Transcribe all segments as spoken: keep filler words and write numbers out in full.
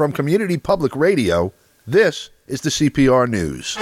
From Community Public Radio, this is the C P R News.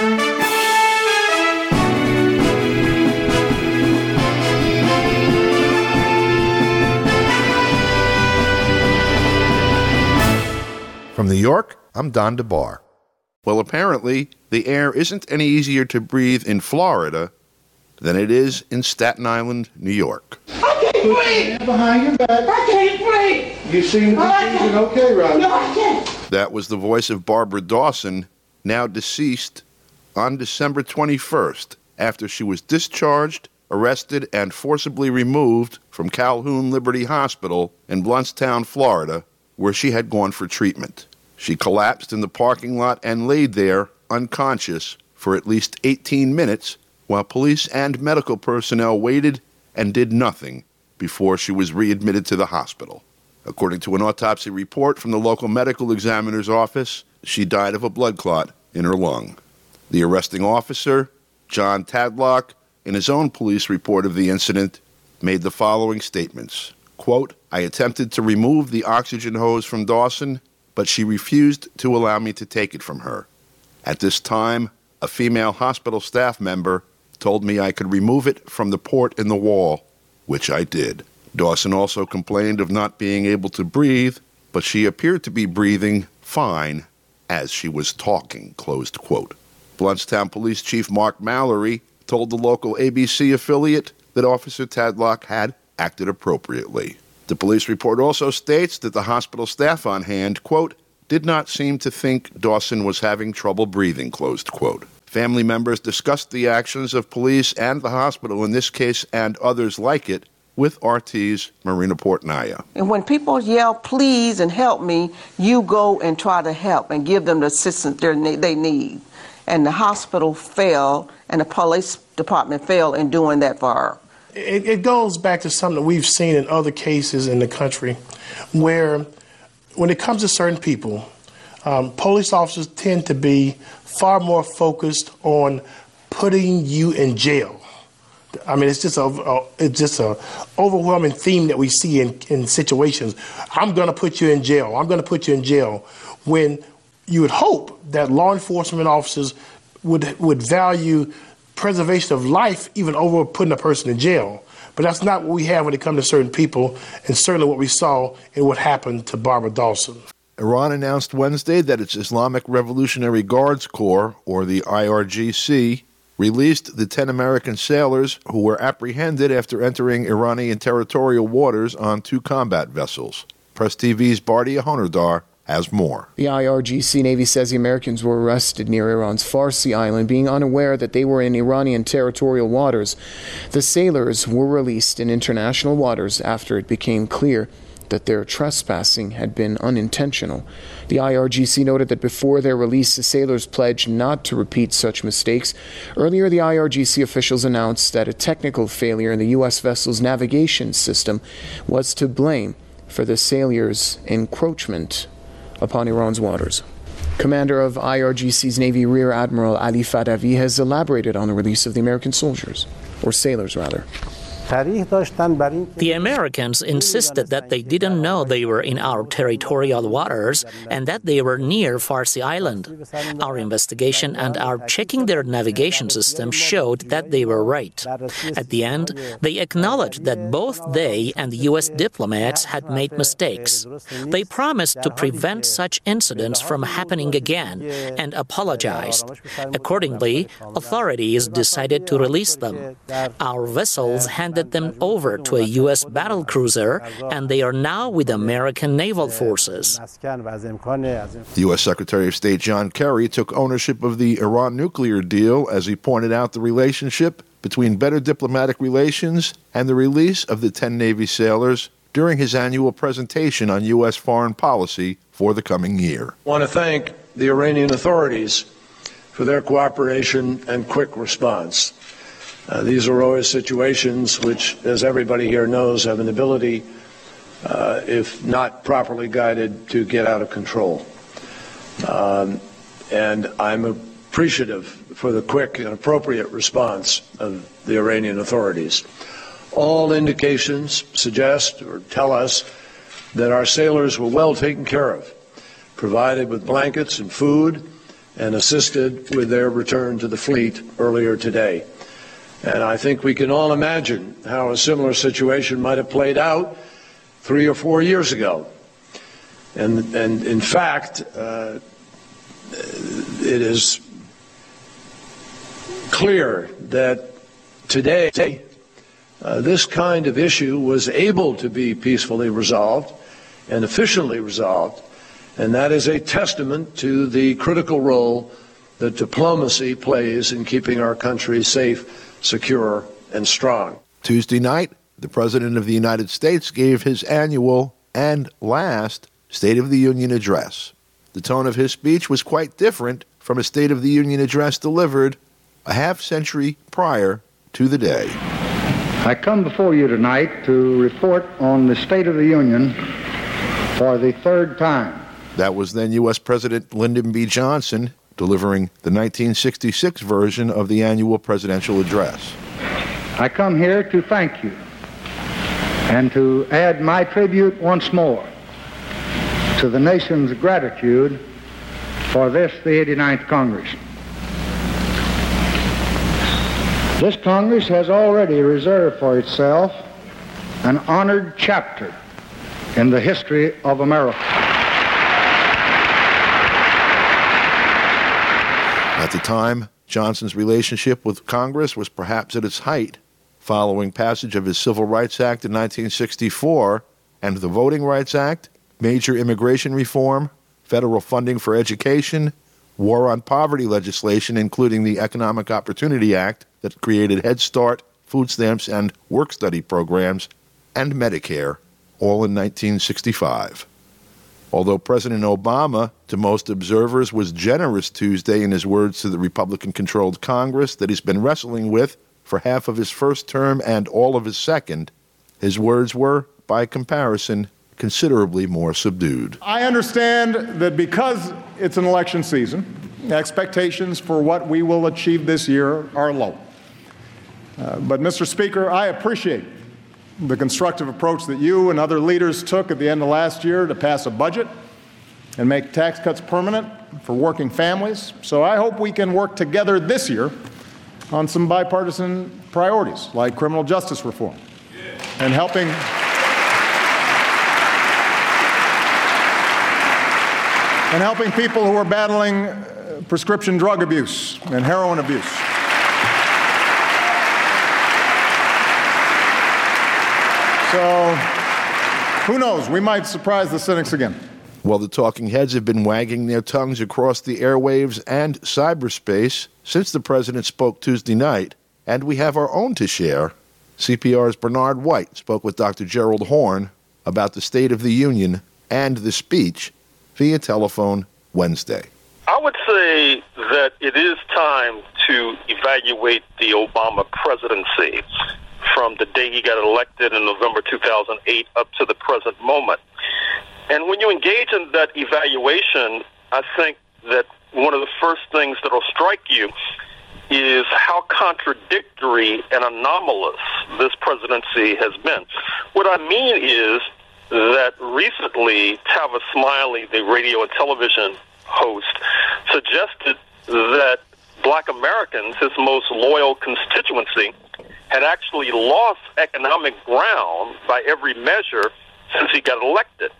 From New York, I'm Don DeBar. Well, apparently, the air isn't any easier to breathe in Florida than it is in Staten Island, New York. I can't breathe! Behind your back. I can't breathe! You seem to be breathing okay, Rob. No, I can't. That was the voice of Barbara Dawson, now deceased, on December twenty-first, after she was discharged, arrested, and forcibly removed from Calhoun Liberty Hospital in Blountstown, Florida, where she had gone for treatment. She collapsed in the parking lot and laid there, unconscious, for at least eighteen minutes, while police and medical personnel waited and did nothing before she was readmitted to the hospital. According to an autopsy report from the local medical examiner's office, she died of a blood clot in her lung. The arresting officer, John Tadlock, in his own police report of the incident, made the following statements. Quote, I attempted to remove the oxygen hose from Dawson, but she refused to allow me to take it from her. At this time, a female hospital staff member told me I could remove it from the port in the wall, which I did. Dawson also complained of not being able to breathe, but she appeared to be breathing fine as she was talking, closed quote. Blountstown Police Chief Mark Mallory told the local A B C affiliate that Officer Tadlock had acted appropriately. The police report also states that the hospital staff on hand, quote, did not seem to think Dawson was having trouble breathing, closed quote. Family members discussed the actions of police and the hospital in this case and others like it with R T's Marina Portnaya. And when people yell, please and help me, you go and try to help and give them the assistance they need. And the hospital failed and the police department failed in doing that for her. It, it goes back to something that we've seen in other cases in the country where when it comes to certain people, um, police officers tend to be far more focused on putting you in jail. I mean, it's just a, a it's just a overwhelming theme that we see in, in situations. I'm going to put you in jail. I'm going to put you in jail. When you would hope that law enforcement officers would would value preservation of life even over putting a person in jail. But that's not what we have when it comes to certain people, and certainly what we saw in what happened to Barbara Dawson. Iran announced Wednesday that its Islamic Revolutionary Guards Corps, or the I R G C, released the ten American sailors who were apprehended after entering Iranian territorial waters on two combat vessels. Press T V's Bardia Honardar has more. The I R G C Navy says the Americans were arrested near Iran's Farsi island, being unaware that they were in Iranian territorial waters. The sailors were released in international waters after it became clear that their trespassing had been unintentional. The I R G C noted that before their release, the sailors pledged not to repeat such mistakes. Earlier, the I R G C officials announced that a technical failure in the U S vessel's navigation system was to blame for the sailors' encroachment upon Iran's waters. Commander of I R G C's Navy Rear Admiral Ali Fadavi has elaborated on the release of the American soldiers, or sailors rather. The Americans insisted that they didn't know they were in our territorial waters and that they were near Farsi Island. Our investigation and our checking their navigation system showed that they were right. At the end, they acknowledged that both they and the U S diplomats had made mistakes. They promised to prevent such incidents from happening again and apologized. Accordingly, authorities decided to release them. Our vessels handed them over to a U S battlecruiser, and they are now with American naval forces. The U S Secretary of State John Kerry took ownership of the Iran nuclear deal as he pointed out the relationship between better diplomatic relations and the release of the ten Navy sailors during his annual presentation on U S foreign policy for the coming year. I want to thank the Iranian authorities for their cooperation and quick response. Uh, these are always situations which, as everybody here knows, have an ability, uh, if not properly guided, to get out of control. Um, and I'm appreciative for the quick and appropriate response of the Iranian authorities. All indications suggest or tell us that our sailors were well taken care of, provided with blankets and food, and assisted with their return to the fleet earlier today. And I think we can all imagine how a similar situation might have played out three or four years ago. And, and in fact, uh, it is clear that today uh, this kind of issue was able to be peacefully resolved and efficiently resolved, and that is a testament to the critical role that diplomacy plays in keeping our country safe, secure, and strong. Tuesday night, the President of the United States gave his annual and last State of the Union address. The tone of his speech was quite different from a State of the Union address delivered a half century prior to the day. I come before you tonight to report on the State of the Union for the third time. That was then U S President Lyndon B. Johnson delivering the nineteen sixty-six version of the annual presidential address. I come here to thank you and to add my tribute once more to the nation's gratitude for this, the eighty-ninth Congress. This Congress has already reserved for itself an honored chapter in the history of America. At the time, Johnson's relationship with Congress was perhaps at its height, following passage of his Civil Rights Act in nineteen sixty-four and the Voting Rights Act, major immigration reform, federal funding for education, war on poverty legislation, including the Economic Opportunity Act that created Head Start, food stamps, and work-study programs, and Medicare, all in nineteen sixty-five. Although President Obama, to most observers, was generous Tuesday in his words to the Republican-controlled Congress that he's been wrestling with for half of his first term and all of his second, his words were, by comparison, considerably more subdued. I understand that because it's an election season, expectations for what we will achieve this year are low. Uh, but, Mister Speaker, I appreciate the constructive approach that you and other leaders took at the end of last year to pass a budget and make tax cuts permanent for working families. So I hope we can work together this year on some bipartisan priorities like criminal justice reform and helping and helping people who are battling uh, prescription drug abuse and heroin abuse. So, who knows? We might surprise the cynics again. Well, the talking heads have been wagging their tongues across the airwaves and cyberspace since the president spoke Tuesday night, and we have our own to share. C P R's Bernard White spoke with Doctor Gerald Horne about the State of the Union and the speech via telephone Wednesday. I would say that it is time to evaluate the Obama presidency from the day he got elected in November two thousand eight up to the present moment. And when you engage in that evaluation, I think that one of the first things that will strike you is how contradictory and anomalous this presidency has been. What I mean is that recently Tavis Smiley, the radio and television host, suggested that black Americans, his most loyal constituency, had actually lost economic ground by every measure since he got elected.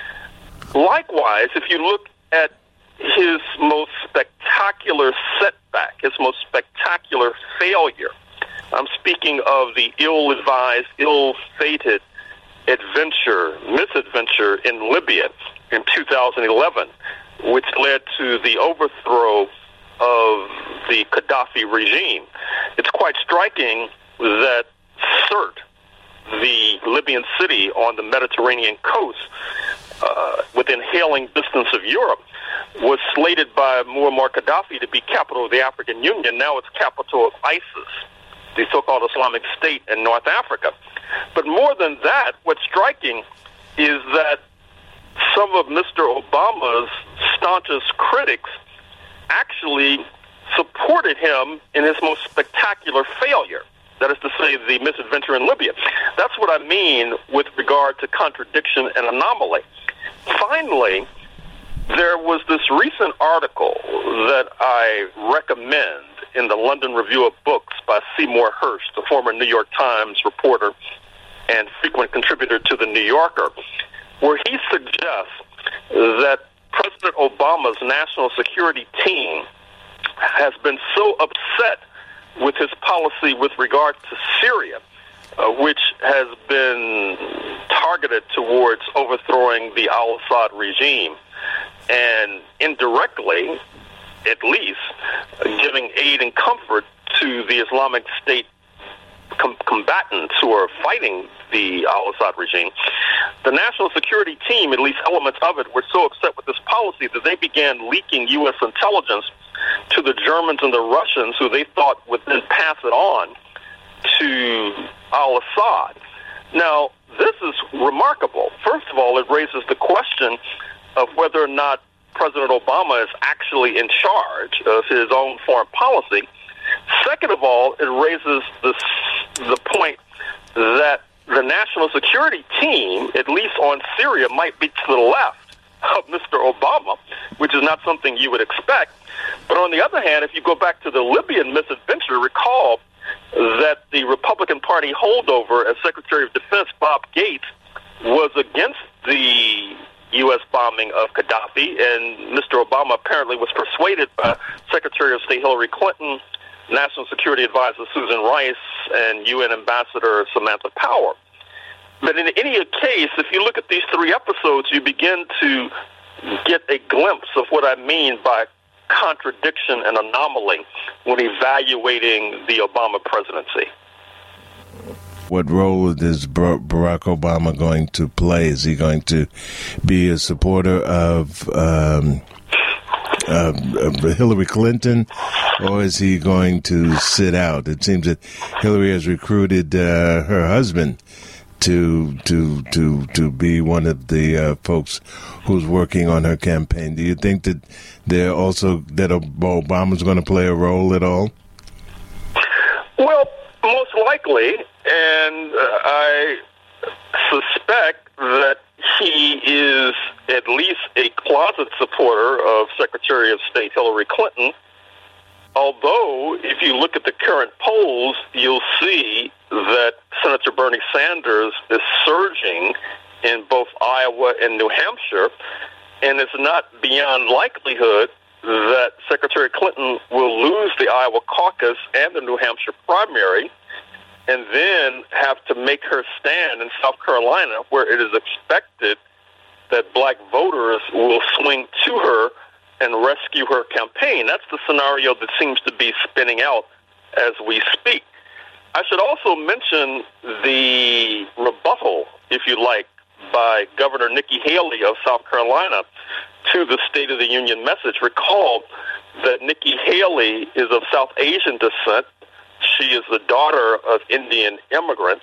Likewise, if you look at his most spectacular setback, his most spectacular failure, I'm speaking of the ill-advised, ill-fated adventure, misadventure in Libya in two thousand eleven, which led to the overthrow of the Gaddafi regime. It's quite striking that Sirte, the Libyan city on the Mediterranean coast, uh, within hailing distance of Europe, was slated by Muammar Gaddafi to be capital of the African Union. Now it's capital of ISIS, the so-called Islamic State in North Africa. But more than that, what's striking is that some of Mister Obama's staunchest critics actually supported him in his most spectacular failure. That is to say, the misadventure in Libya. That's what I mean with regard to contradiction and anomaly. Finally, there was this recent article that I recommend in the London Review of Books by Seymour Hersh, the former New York Times reporter and frequent contributor to The New Yorker, where he suggests that President Obama's national security team has been so upset with his policy with regard to Syria, uh, which has been targeted towards overthrowing the al-Assad regime, and indirectly, at least, uh, giving aid and comfort to the Islamic State com- combatants who are fighting the al-Assad regime. The national security team, at least elements of it, were so upset with this policy that they began leaking U S intelligence to the Germans and the Russians, who they thought would then pass it on to al-Assad. Now, this is remarkable. First of all, it raises the question of whether or not President Obama is actually in charge of his own foreign policy. Second of all, it raises this, the point that the national security team, at least on Syria, might be to the left of Mister Obama, which is not something you would expect. But on the other hand, if you go back to the Libyan misadventure, recall that the Republican Party holdover as Secretary of Defense, Bob Gates, was against the U S bombing of Gaddafi, and Mister Obama apparently was persuaded by Secretary of State Hillary Clinton, National Security Advisor Susan Rice, and U N Ambassador Samantha Power. But in any case, if you look at these three episodes, you begin to get a glimpse of what I mean by contradiction and anomaly when evaluating the Obama presidency. What role is Barack Obama going to play? Is he going to be a supporter of, um, of, of Hillary Clinton, or is he going to sit out? It seems that Hillary has recruited uh, her husband to to to to be one of the uh, folks who's working on her campaign. Do you think that they're also that Obama's going to play a role at all? Well, most likely, and uh, I suspect that he is at least a closet supporter of Secretary of State Hillary Clinton. Although, if you look at the current polls, you'll see that Senator Bernie Sanders is surging in both Iowa and New Hampshire, and it's not beyond likelihood that Secretary Clinton will lose the Iowa caucus and the New Hampshire primary, and then have to make her stand in South Carolina, where it is expected that black voters will swing to her and rescue her campaign. That's the scenario that seems to be spinning out as we speak. I should also mention the rebuttal, if you like, by Governor Nikki Haley of South Carolina to the State of the Union message. Recall that Nikki Haley is of South Asian descent. She is the daughter of Indian immigrants,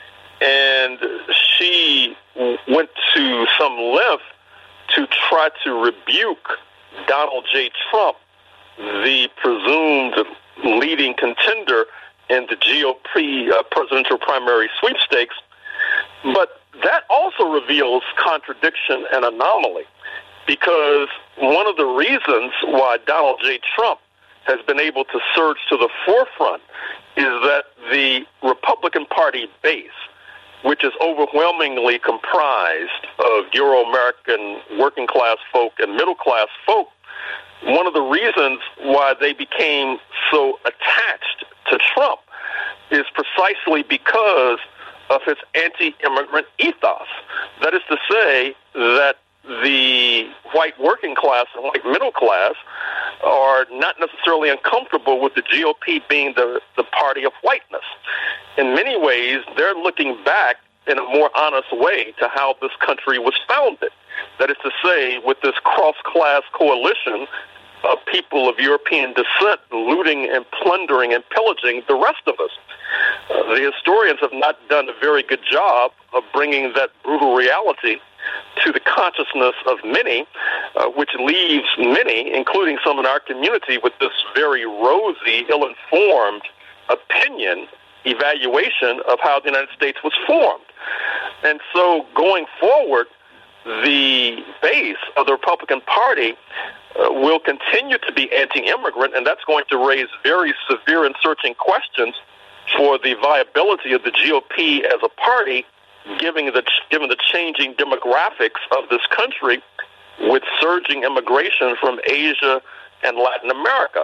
and she went to some length to try to rebuke Donald J. Trump, the presumed leading contender in the G O P uh, presidential primary sweepstakes. But that also reveals contradiction and anomaly, because one of the reasons why Donald J. Trump has been able to surge to the forefront is that the Republican Party base, which is overwhelmingly comprised of Euro-American working-class folk and middle-class folk, one of the reasons why they became so attached to Trump is precisely because of his anti-immigrant ethos. That is to say that the white working class and white middle class are not necessarily uncomfortable with the G O P being the, the party of whiteness. In many ways, they're looking back in a more honest way to how this country was founded. That is to say, with this cross-class coalition of people of European descent looting and plundering and pillaging the rest of us. Uh, the historians have not done a very good job of bringing that brutal reality to the consciousness of many, uh, which leaves many, including some in our community, with this very rosy, ill-informed opinion, evaluation of how the United States was formed. And so going forward, the base of the Republican Party uh, will continue to be anti-immigrant, and that's going to raise very severe and searching questions for the viability of the G O P as a party, given the given the changing demographics of this country with surging immigration from Asia and Latin America.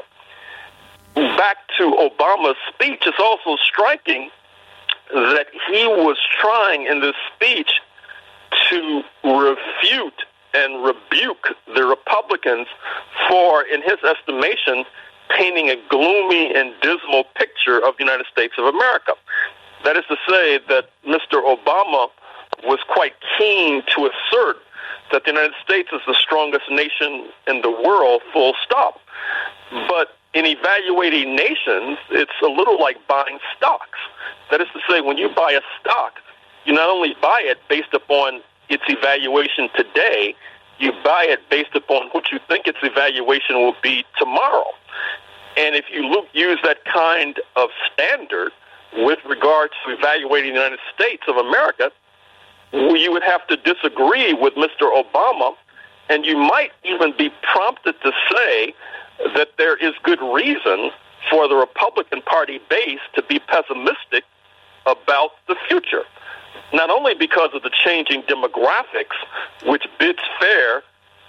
Back to Obama's speech, it's also striking that he was trying in this speech to refute and rebuke the Republicans for, in his estimation, painting a gloomy and dismal picture of the United States of America. That is to say that Mister Obama was quite keen to assert that the United States is the strongest nation in the world, full stop. But in evaluating nations, it's a little like buying stocks. That is to say, when you buy a stock, you not only buy it based upon its evaluation today, you buy it based upon what you think its evaluation will be tomorrow. And if you look, use that kind of standard with regard to evaluating the United States of America, you would have to disagree with Mister Obama, and you might even be prompted to say that there is good reason for the Republican Party base to be pessimistic about the future. Not only because of the changing demographics, which bids fair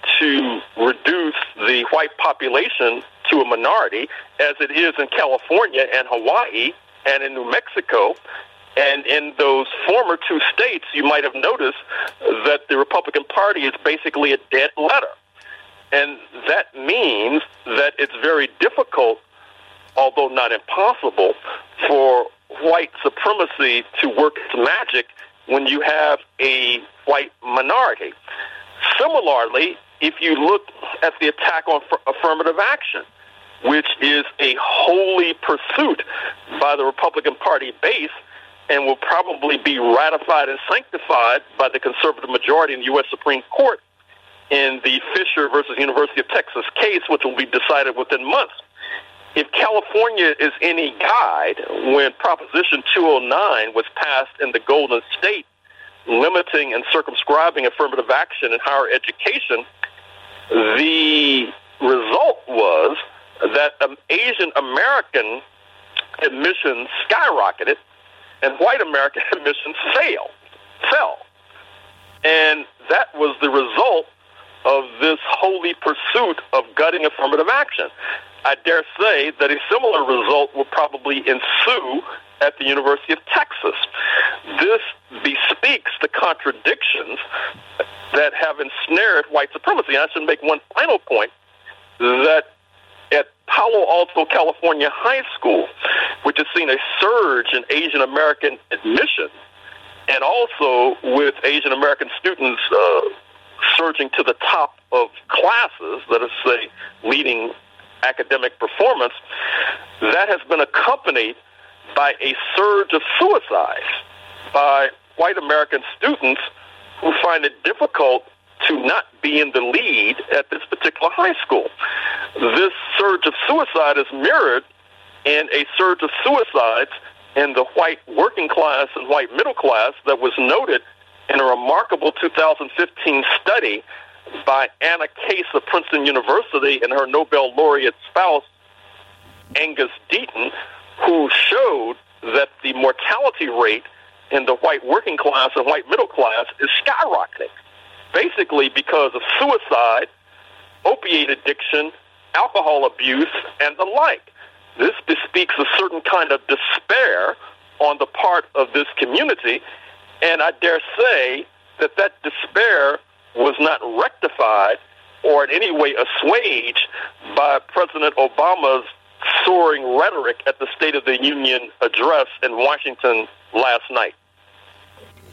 to reduce the white population to a minority, as it is in California and Hawaii and in New Mexico. And in those former two states, you might have noticed that the Republican Party is basically a dead letter. And that means that it's very difficult, although not impossible, for white supremacy to work its magic when you have a white minority. Similarly, if you look at the attack on affirmative action, which is a holy pursuit by the Republican Party base and will probably be ratified and sanctified by the conservative majority in the U S Supreme Court in the Fisher versus University of Texas case, which will be decided within months. If California is any guide, when Proposition two oh nine was passed in the Golden State, limiting and circumscribing affirmative action in higher education, the result was that um, Asian American admissions skyrocketed and white American admissions failed, fell. And that was the result of this holy pursuit of gutting affirmative action. I dare say that a similar result will probably ensue at the University of Texas. This bespeaks the contradictions that have ensnared white supremacy. And I should make one final point, that at Palo Alto, California High School, which has seen a surge in Asian American admission, and also with Asian American students uh, surging to the top of classes, that is, say, leading academic performance, that has been accompanied by a surge of suicides by white American students who find it difficult to not be in the lead at this particular high school. This surge of suicide is mirrored in a surge of suicides in the white working class and white middle class that was noted in a remarkable two thousand fifteen study by Anna Case of Princeton University and her Nobel laureate spouse, Angus Deaton, who showed that the mortality rate in the white working class and white middle class is skyrocketing, basically because of suicide, opiate addiction, alcohol abuse, and the like. This bespeaks a certain kind of despair on the part of this community, and I dare say that that despair was not rectified or in any way assuaged by President Obama's soaring rhetoric at the State of the Union address in Washington last night.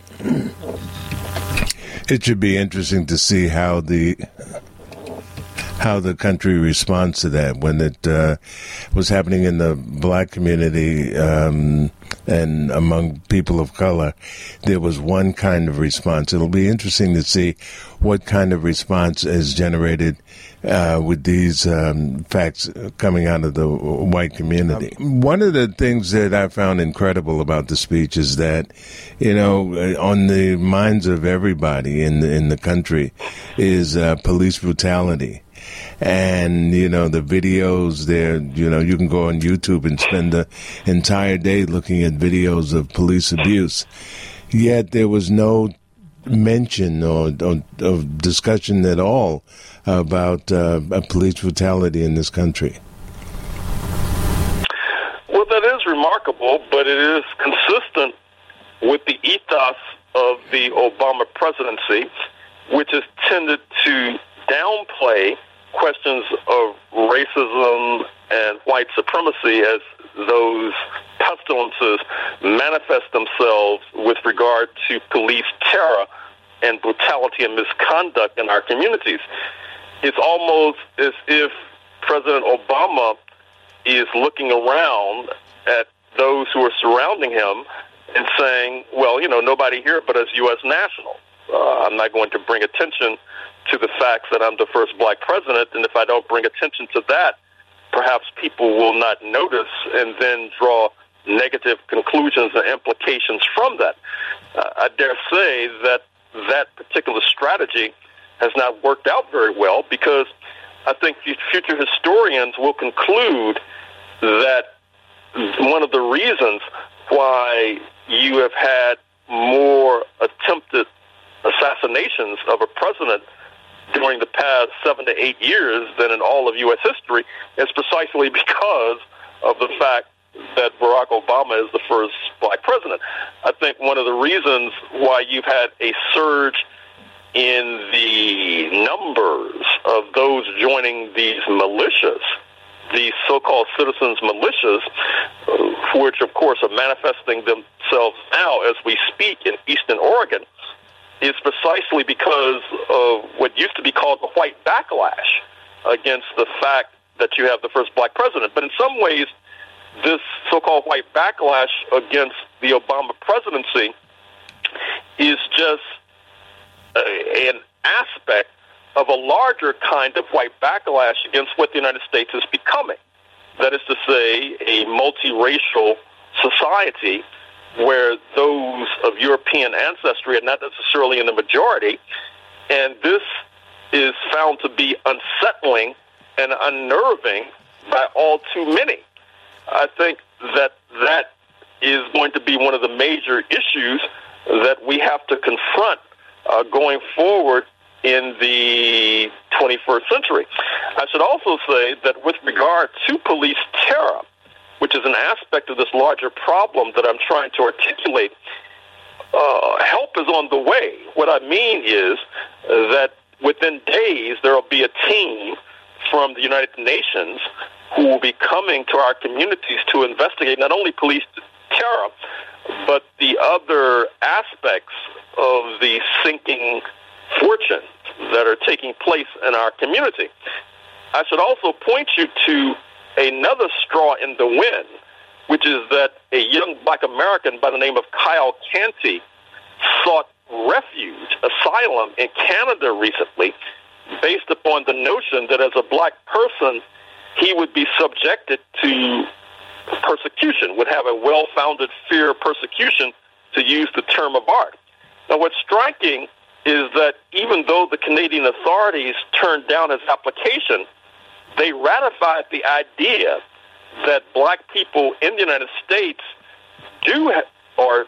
It should be interesting to see how the how the country responds to that. When it uh, was happening in the black community um, and among people of color, there was one kind of response. It'll be interesting to see what kind of response is generated uh, with these um, facts coming out of the white community. One of the things that I found incredible about the speech is that, you know, on the minds of everybody in the, in the country is uh, police brutality. And, you know, the videos there, you know, you can go on YouTube and spend the entire day looking at videos of police abuse. Yet there was no mention or, or, or discussion at all about uh, police brutality in this country. Well, that is remarkable, but it is consistent with the ethos of the Obama presidency, which has tended to downplay questions of racism and white supremacy as those pestilences manifest themselves with regard to police terror and brutality and misconduct in our communities. It's almost as if President Obama is looking around at those who are surrounding him and saying, well, you know, nobody here but as U S national. Uh, I'm not going to bring attention to the facts that I'm the first black president, and if I don't bring attention to that, perhaps people will not notice and then draw negative conclusions and implications from that. Uh, I dare say that that particular strategy has not worked out very well, because I think future historians will conclude that one of the reasons why you have had more attempted assassinations of a president during the past seven to eight years than in all of U S history is precisely because of the fact that Barack Obama is the first black president. I think one of the reasons why you've had a surge in the numbers of those joining these militias, these so-called citizens militias, which of course are manifesting themselves now as we speak in Eastern Oregon, is precisely because of what used to be called the white backlash against the fact that you have the first black president. But in some ways, this so-called white backlash against the Obama presidency is just a, an aspect of a larger kind of white backlash against what the United States is becoming. That is to say, a multiracial society where those of European ancestry are not necessarily in the majority, and this is found to be unsettling and unnerving by all too many. I think that that is going to be one of the major issues that we have to confront uh, going forward in the twenty-first century. I should also say that with regard to police terror, which is an aspect of this larger problem that I'm trying to articulate, uh, help is on the way. What I mean is that within days there will be a team from the United Nations who will be coming to our communities to investigate not only police terror, but the other aspects of the sinking fortunes that are taking place in our community. I should also point you to another straw in the wind, which is that a young black American by the name of Kyle Canty sought refuge, asylum in Canada recently, based upon the notion that as a black person, he would be subjected to persecution, would have a well-founded fear of persecution, to use the term of art. Now, what's striking is that even though the Canadian authorities turned down his application, they ratified the idea that black people in the United States do ha- are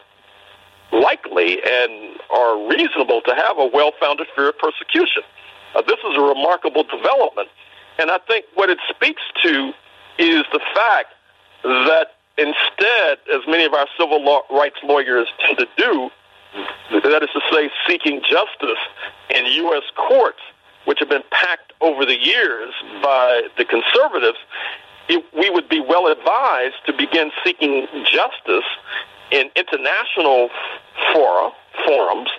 likely and are reasonable to have a well-founded fear of persecution. Uh, this is a remarkable development, and I think what it speaks to is the fact that instead, as many of our civil law rights lawyers tend to do, that is to say, seeking justice in U S courts, which have been packed over the years by the conservatives, it, we would be well advised to begin seeking justice in international fora, forums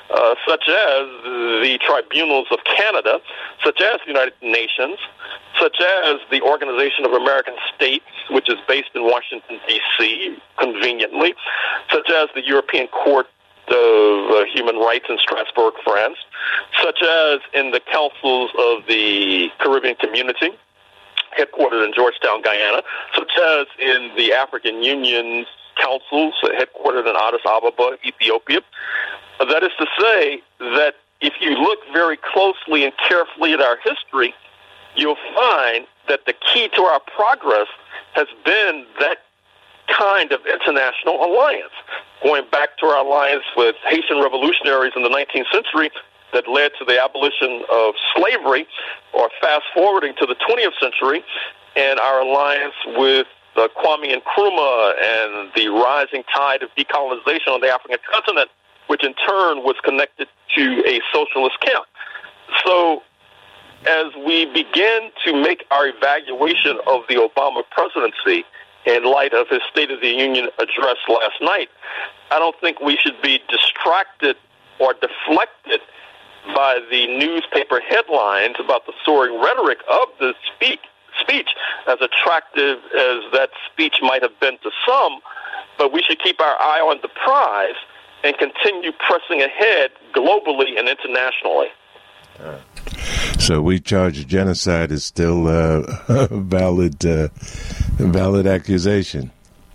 uh, such as the tribunals of Canada, such as the United Nations, such as the Organization of American States, which is based in Washington, D C, conveniently, such as the European Court of uh, Human Rights in Strasbourg, France, such as in the councils of the Caribbean Community, headquartered in Georgetown, Guyana, such as in the African Union's councils, headquartered in Addis Ababa, Ethiopia. That is to say that if you look very closely and carefully at our history, you'll find that the key to our progress has been that kind of international alliance, going back to our alliance with Haitian revolutionaries in the nineteenth century that led to the abolition of slavery, or fast-forwarding to the twentieth century, and our alliance with uh, Kwame Nkrumah and the rising tide of decolonization on the African continent, which in turn was connected to a socialist camp. So as we begin to make our evaluation of the Obama presidency in light of his State of the Union address last night, I don't think we should be distracted or deflected by the newspaper headlines about the soaring rhetoric of the speak, speech, as attractive as that speech might have been to some, but we should keep our eye on the prize and continue pressing ahead globally and internationally. So we charge genocide is still uh, a valid, uh, valid accusation.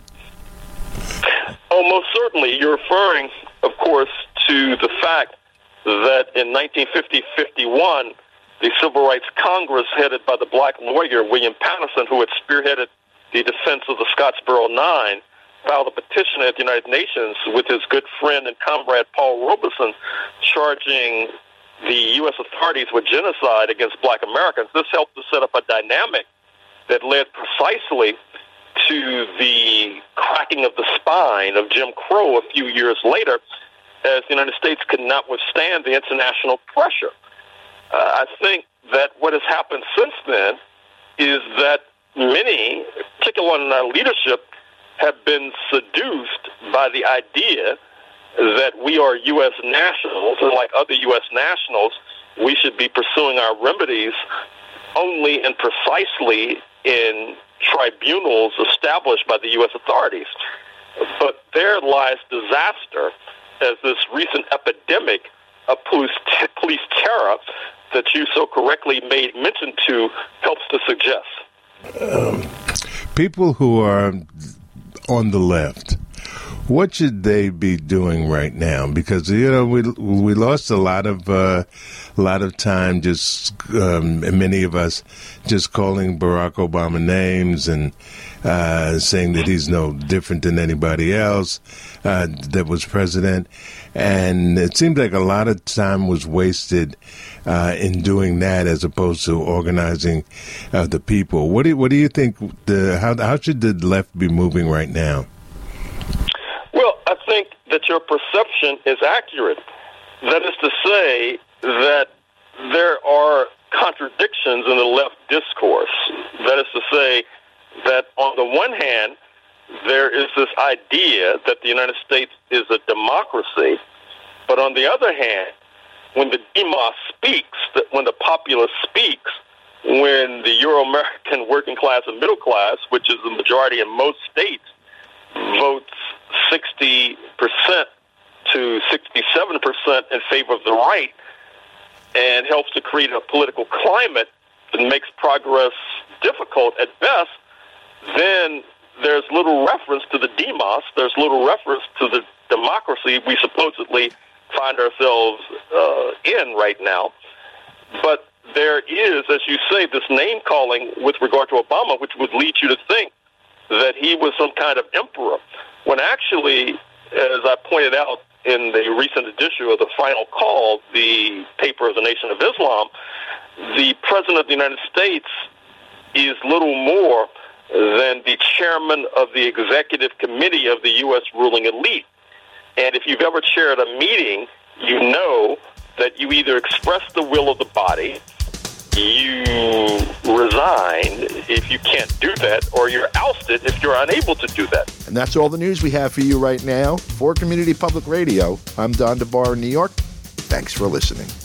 Oh, most certainly. You're referring, of course, to the fact that in nineteen fifty to fifty-one, the Civil Rights Congress, headed by the black lawyer William Patterson, who had spearheaded the defense of the Scottsboro Nine, filed a petition at the United Nations with his good friend and comrade Paul Robeson, charging the U S authorities with genocide against black Americans. This helped to set up a dynamic that led precisely to the cracking of the spine of Jim Crow a few years later, as the United States could not withstand the international pressure. Uh, I think that what has happened since then is that many, particularly in our leadership, have been seduced by the idea that we are U S nationals, and like other U S nationals, we should be pursuing our remedies only and precisely in tribunals established by the U S authorities. But there lies disaster, as this recent epidemic of police, police terror that you so correctly made mention to helps to suggest. Um, people who are on the left, what should they be doing right now? Because, you know, we we lost a lot of uh, a lot of time just um, many of us just calling Barack Obama names and uh, saying that he's no different than anybody else uh, that was president. And it seemed like a lot of time was wasted uh, in doing that as opposed to organizing uh, the people. What do you, what do you think? The how how should the left be moving right now? Well, I think that your perception is accurate. That is to say that there are contradictions in the left discourse. That is to say that on the one hand, there is this idea that the United States is a democracy, but on the other hand, when the demos speaks, that when the populace speaks, when the Euro-American working class and middle class, which is the majority in most states, votes sixty percent to sixty-seven percent in favor of the right and helps to create a political climate that makes progress difficult at best, then there's little reference to the demos, there's little reference to the democracy we supposedly find ourselves uh, in right now. But there is, as you say, this name-calling with regard to Obama, which would lead you to think that he was some kind of emperor, when actually, as I pointed out in the recent issue of the Final Call, the paper of the Nation of Islam, the President of the United States is little more than the chairman of the executive committee of the U S ruling elite. And if you've ever chaired a meeting, you know that you either express the will of the body, you resign if you can't do that, or you're ousted if you're unable to do that. And that's all the news we have for you right now. For Community Public Radio, I'm Don DeBar in New York. Thanks for listening.